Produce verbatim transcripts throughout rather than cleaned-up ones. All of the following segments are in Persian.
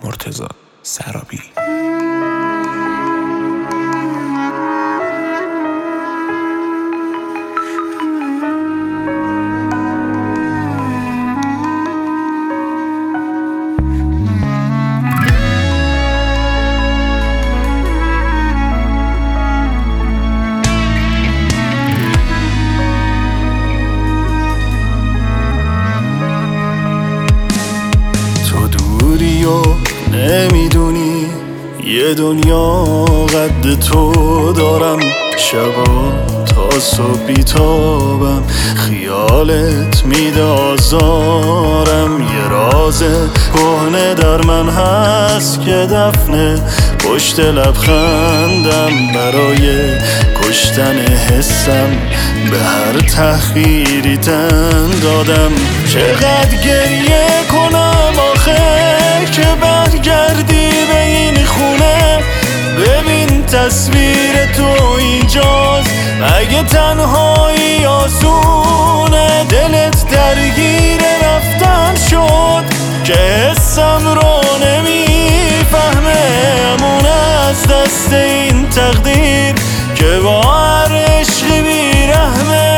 مرتضی سرابی. نمیدونی یه دنیا قد تو دارم، شبا تا صبح بیتابم خیالت میده آزارم. یه راز کهنه در من هست که دفنه پشت لبخندم، برای کشتن حسم به هر تحقیری تن دادم. چقدر گریه کنم آخه که برگردی به این خونه، ببین تصویر تو اینجاست، اگه تنهایی آسونه. دلت درگیر رفتن شد که حسم رو نمیفهمه، امون از دست این تقدیر که با هر عشقی بیرحمه.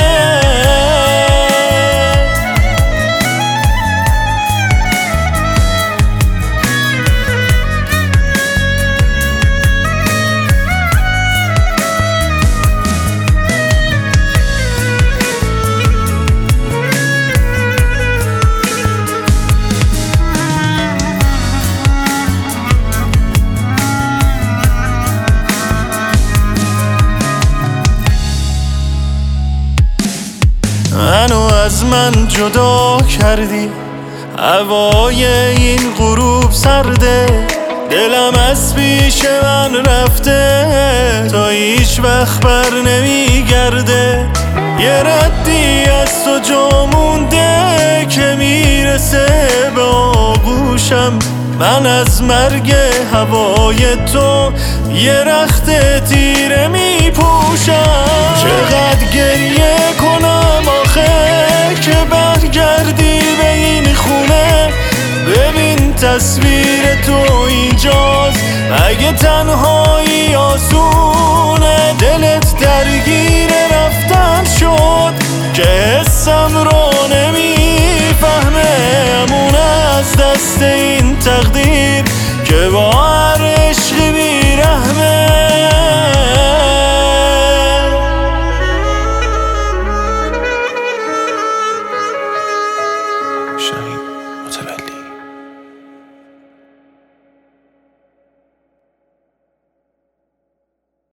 منو از من جدا کردی، هوای این غروب سرده، دلم از پیش من رفته تا هیچ وقت بر نمیگرده. یه ردی از تو جا مونده که میرسه به آغوشم، من از مرگ هوای تو یه رخت تیره میپوشم. چقدر گریه کنم آخه که برگردی به این خونه، ببین تصویر تو اینجاست، اگه تنهایی آسونه. دلت درگیر رفتن شد که حسم رو نمیفهمه، امون از دست